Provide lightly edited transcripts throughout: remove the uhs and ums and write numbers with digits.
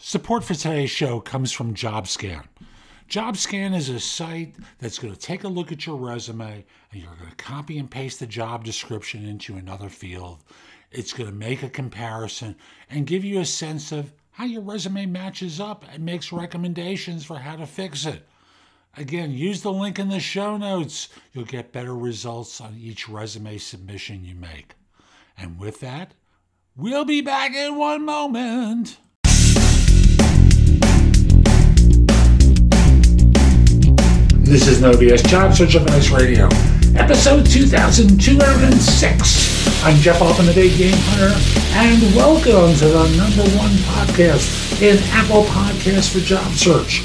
Support for today's show comes from JobScan. JobScan is a site that's going to take a look at your resume and you're going to copy and paste the job description into another field. It's going to make a comparison and give you a sense of how your resume matches up and makes recommendations for how to fix it. Again, use the link in the show notes. You'll get better results on each resume submission you make. And with that, we'll be back in one moment. This is No BS Job Search Advice Radio, episode 2206. I'm Jeff Altman, the Big Game Hunter, and welcome to the #1 podcast in Apple Podcasts for Job Search.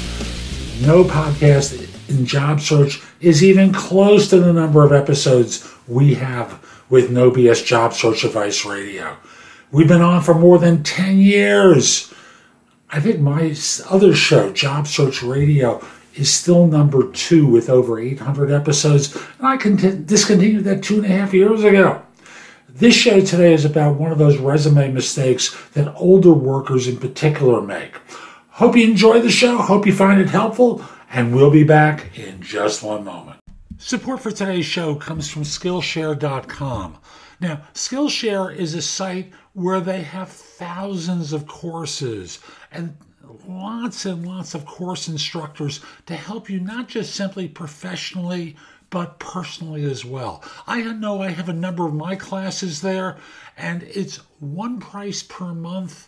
No podcast in job search is even close to the number of episodes we have with No BS Job Search Advice Radio. We've been on for more than 10 years. I think my other show, Job Search Radio, is still number 2 with over 800 episodes, and I discontinued that 2.5 years ago. This show today is about one of those resume mistakes that older workers in particular make. Hope you enjoy the show, hope you find it helpful, and we'll be back in just one moment. Support for today's show comes from Skillshare.com. Now, Skillshare is a site where they have thousands of courses and lots of course instructors to help you not just simply professionally, but personally as well. I know I have a number of my classes there, and it's one price per month,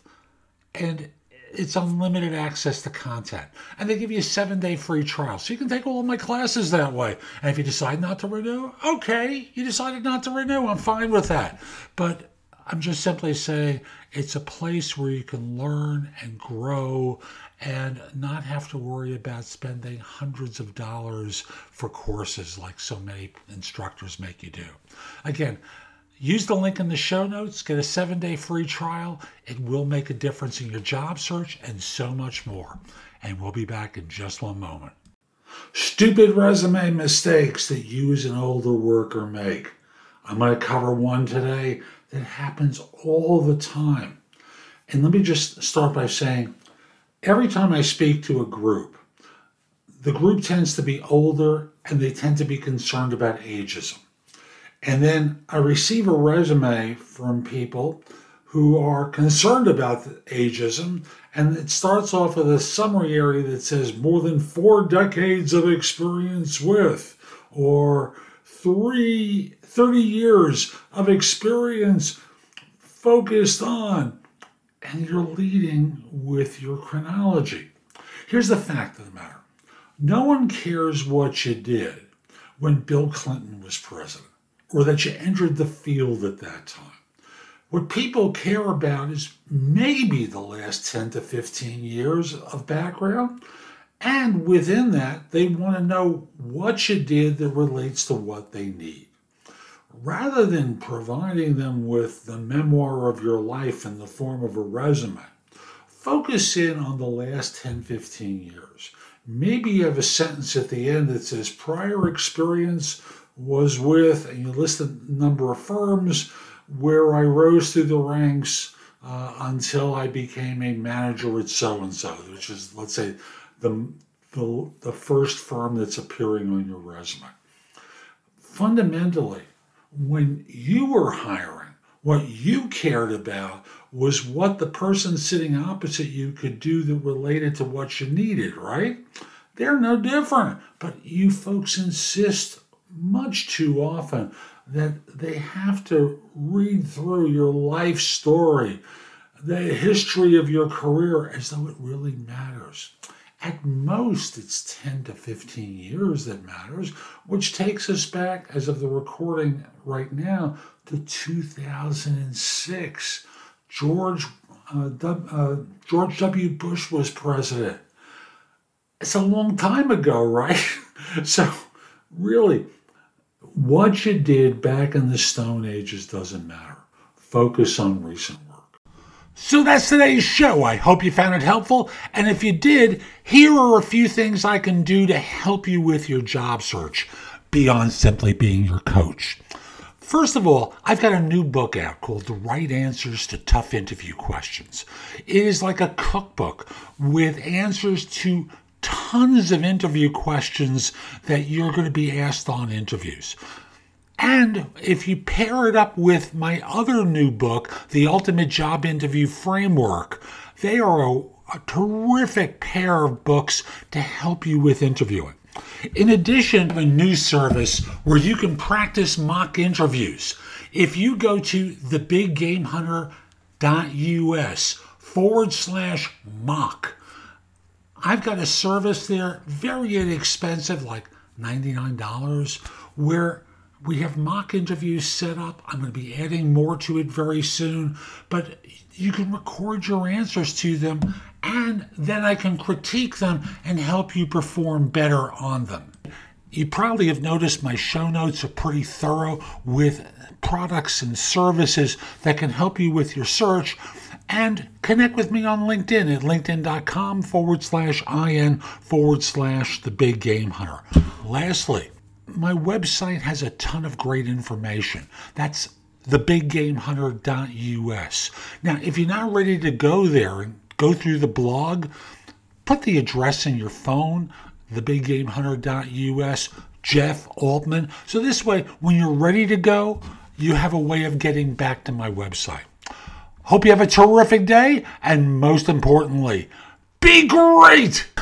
and it's unlimited access to content. And they give you a 7-day free trial. So you can take all of my classes that way. And if you decide not to renew, okay, you decided not to renew. I'm fine with that. But I'm just simply saying it's a place where you can learn and grow and not have to worry about spending hundreds of dollars for courses like so many instructors make you do. Again, use the link in the show notes, get a 7-day free trial. It will make a difference in your job search and so much more. And we'll be back in just one moment. Stupid resume mistakes that you as an older worker make. I'm going to cover one today that happens all the time. And let me just start by saying, every time I speak to a group, the group tends to be older and they tend to be concerned about ageism. And then I receive a resume from people who are concerned about ageism, and it starts off with a summary area that says more than 4 decades of experience with, or 30 years of experience focused on, and you're leading with your chronology. Here's the fact of the matter. No one cares what you did when Bill Clinton was president, or that you entered the field at that time. What people care about is maybe the last 10 to 15 years of background, and within that, they want to know what you did that relates to what they need. Rather than providing them with the memoir of your life in the form of a resume, focus in on the last 10, 15 years. Maybe you have a sentence at the end that says prior experience was with, and you list a number of firms where I rose through the ranks until I became a manager at so-and-so, which is, let's say, the first firm that's appearing on your resume. Fundamentally, when you were hiring, what you cared about was what the person sitting opposite you could do that related to what you needed, right? They're no different, but you folks insist much too often that they have to read through your life story, the history of your career, as though it really matters. At most, it's 10 to 15 years that matters, which takes us back, as of the recording right now, to 2006. George W. Bush was president. It's a long time ago, right? So, really, what you did back in the Stone Ages doesn't matter. Focus on recent work. So that's today's show. I hope you found it helpful. And if you did, here are a few things I can do to help you with your job search beyond simply being your coach. First of all, I've got a new book out called The Right Answers to Tough Interview Questions. It is like a cookbook with answers to tons of interview questions that you're going to be asked on interviews. And if you pair it up with my other new book, The Ultimate Job Interview Framework, they are a terrific pair of books to help you with interviewing. In addition, I have a new service where you can practice mock interviews. If you go to thebiggamehunter.us/mock, I've got a service there, very inexpensive, like $99, where we have mock interviews set up. I'm going to be adding more to it very soon, but you can record your answers to them, and then I can critique them and help you perform better on them. You probably have noticed my show notes are pretty thorough with products and services that can help you with your search. And connect with me on LinkedIn at linkedin.com/in/thebiggamehunter. Lastly, my website has a ton of great information. That's thebiggamehunter.us. Now, if you're not ready to go there and go through the blog, put the address in your phone, thebiggamehunter.us, Jeff Altman. So this way, when you're ready to go, you have a way of getting back to my website. Hope you have a terrific day, and most importantly, be great!